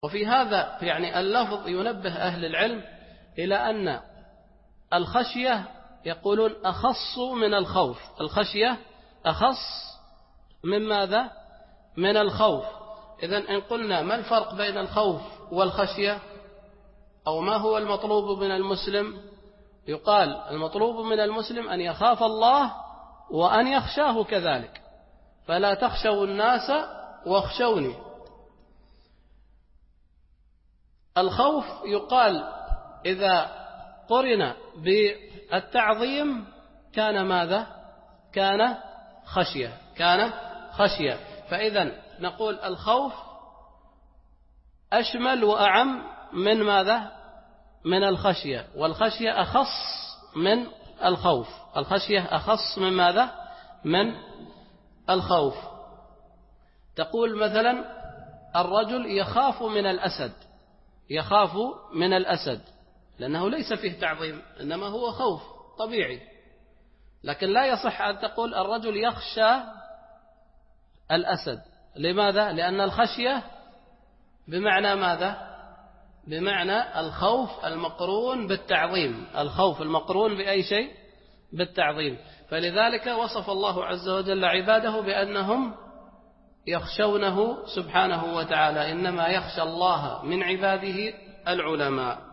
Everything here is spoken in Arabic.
وفي هذا يعني اللفظ ينبه أهل العلم إلى أن الخشية يقولون أخص من الخوف. الخشية أخص من ماذا؟ من الخوف. إذن إن قلنا ما الفرق بين الخوف والخشية، أو ما هو المطلوب من المسلم، يقال المطلوب من المسلم أن يخاف الله وأن يخشاه كذلك، فلا تخشوا الناس واخشوني. الخوف يقال إذا قرن بالتعظيم كان ماذا؟ كان خشية. كان خشية. فإذا نقول الخوف أشمل وأعم من ماذا؟ من الخشية. والخشية أخص من الخوف. الخشية أخص من ماذا؟ من الخوف. تقول مثلا الرجل يخاف من الأسد، يخاف من الأسد لأنه ليس فيه تعظيم، إنما هو خوف طبيعي. لكن لا يصح أن تقول الرجل يخشى الأسد. لماذا؟ لأن الخشية بمعنى ماذا؟ بمعنى الخوف المقرون بالتعظيم. الخوف المقرون بأي شيء؟ بالتعظيم. فلذلك وصف الله عز وجل عباده بأنهم يخشونه سبحانه وتعالى. إنما يخشى الله من عباده العلماء.